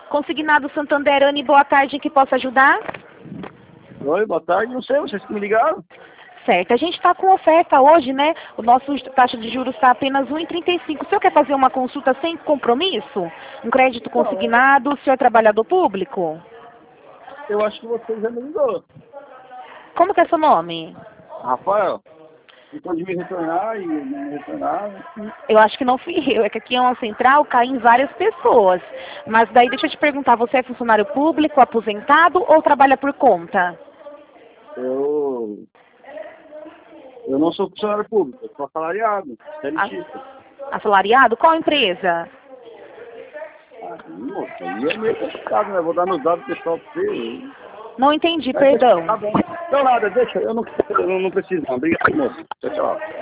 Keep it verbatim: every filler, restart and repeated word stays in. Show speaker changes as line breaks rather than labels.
Consignado Santander, Anne, boa tarde, em que posso ajudar?
Oi, boa tarde, não sei, vocês que me ligaram?
Certo, a gente está com oferta hoje, né? O nosso taxa de juros está apenas um vírgula trinta e cinco. O senhor quer fazer uma consulta sem compromisso? Um crédito consignado, o senhor é trabalhador público?
Eu acho que você já me ligou.
Como que é seu nome?
Rafael, você pode me retornar e me retornar?
Eu acho que não fui eu, é que aqui é uma central, cai em várias pessoas. Mas daí deixa eu te perguntar, você é funcionário público, aposentado ou trabalha por conta?
Eu... Eu não sou funcionário público, eu sou assalariado, seletista.
Assalariado? Qual empresa?
Ah, moça, aí é meio complicado, né? Vou dar meus dados pessoal pra você.
Não entendi,
Mas,
perdão.
tá bom. Não, nada, deixa, eu não, eu não preciso não. Obrigado, moço. Tchau, tchau.